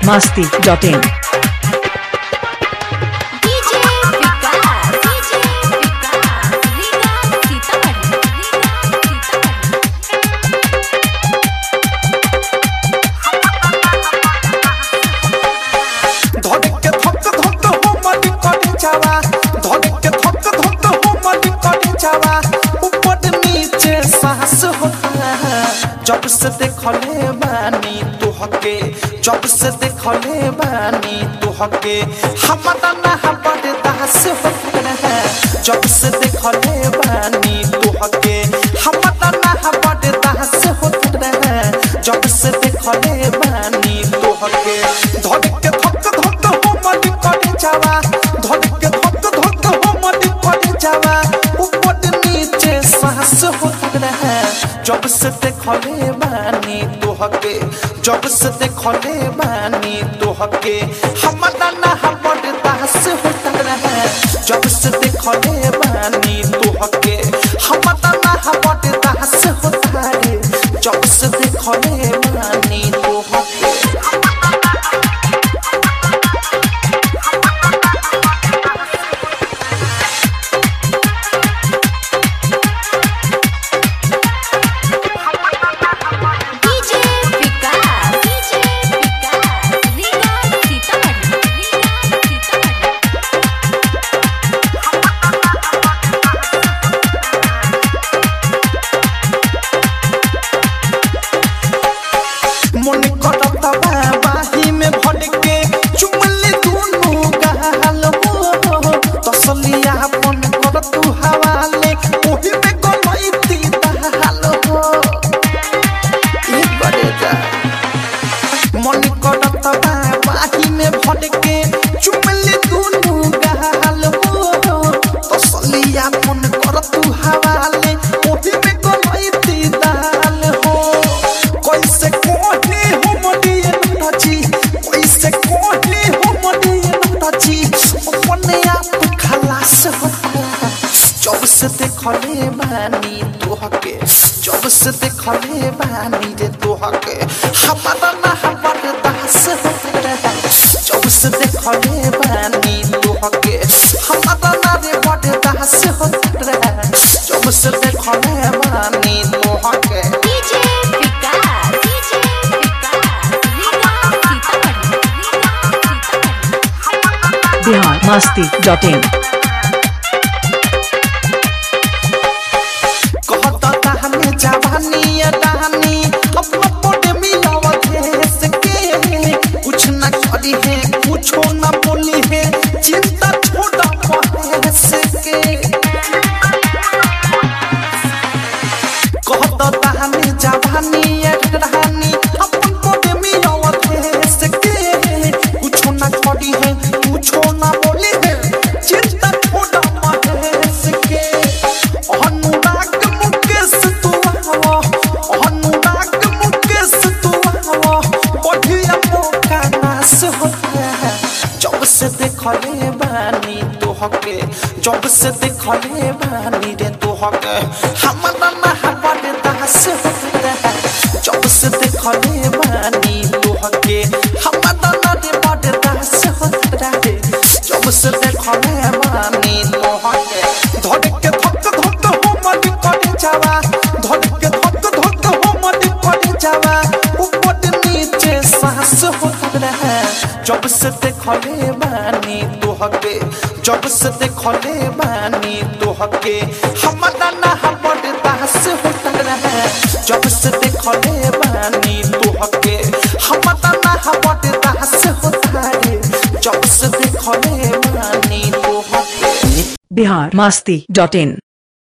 biharmasti.in जब से देखले बानी तुहके जब से देखले बानी तुहके हमारा ना बड़े दास होते हैं जब से देखले बानी तुहके हमारा ना बड़े दास होते हैं जब से देखले बानी तुहके धड़ के धक धक हो मन करे जावा धड़ के धक धक हो मन करे जावा ऊपर नीचे सांस होते हैं जब से देखले बानी तुहके जब से देखले बानी तुहके हमारा ना बड़े दास होता रहे जब से देखले बानी तुहके हमारा ना बड़े दास होता रे जब से देखले बानी तुहके मन करता बाही में भर के चुमले दोनों गाल हो तसलिया अपन कर तू हवाले ओही में गलती दाल हो एक बड़े जा मन करता बाही में भर के चुमले दोनों गाल हो तसलिया अपन कर तू हवाले ओही में गलती दाल हो कैसे जब से देखले बानी तुहके जब से देखले बानी रे तुहके हमारा ना बड़े दास होते रहे जब से देखले बानी तुहके हमारा ना रे बड़े दास होते रहे जब से देखले बानी तुहके biharmasti.in जवानी रानी अपना पोटे मिलावा देश के कुछ न करी है कुछ न बोली है चिंता छोड़ा पहेस के कहता ताहनी जवानी रानी अपन पोटे मिलावा देश के कुछ न करी है कुछ न बोली है चिंता छोड़ा पहेस के अनुराग मुकेश जब से देखले बानी तुहके जब से देखले बानी रे तुहके हमारा ना बड़े दास होते रहे जब से देखले बानी तुहके हमारा ना बड़े दास होते रहे जब से देखले बानी तुहके धड़ के धक धक हो मन करे जावा धड़ के धक धक हो मन करे जावा ऊपर नीचे सांस होते रहे जब से देखले बानी तुहके जब से देखले बानी तुहके हमारा ना बड़े दास होता रहे जब से देखले बानी तुहके हमारा ना बड़े दास होता रे जब से देखले बानी तुहके biharmasti.in